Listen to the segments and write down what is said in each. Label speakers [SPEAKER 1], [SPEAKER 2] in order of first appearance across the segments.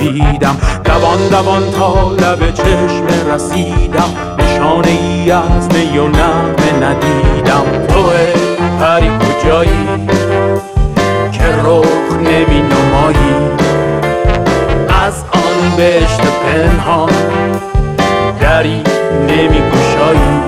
[SPEAKER 1] دویدم، دوان دوان تا لب چشمه رسیدم، نشانه ای از می و نغمه ندیدم. توه پری کجایی که رخ نمی نمایی، از آن بهشت پنهان دری نمی گشایی.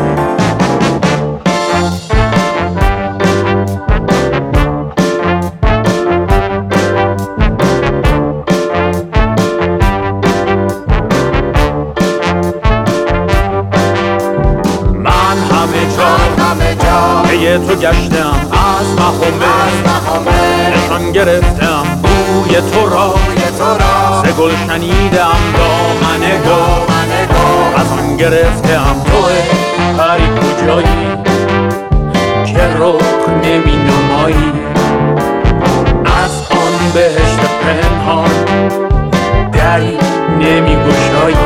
[SPEAKER 1] تو گشتم از مخمه نشان گرفتم بوی تو را، ز گل شنیدم دامن گل، از آن گرفتم. توه پری کجایی که رخ نمی نمایی، از آن بهشت پنهان دری نمی گشایی.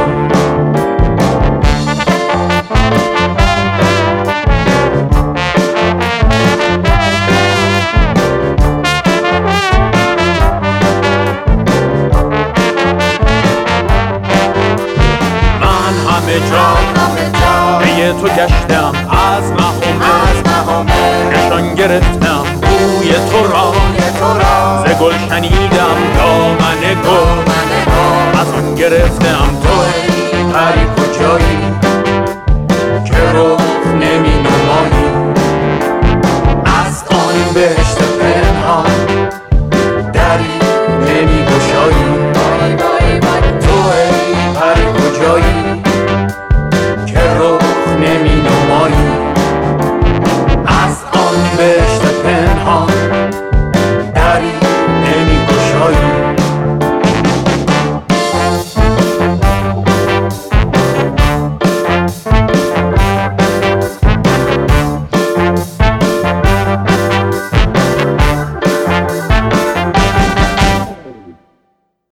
[SPEAKER 1] پی تو گشتم از مخمه نشان گرفتم بوی تو را، ز گل شنیدم دامن گل، از آن گرفتم. توی پری کجایی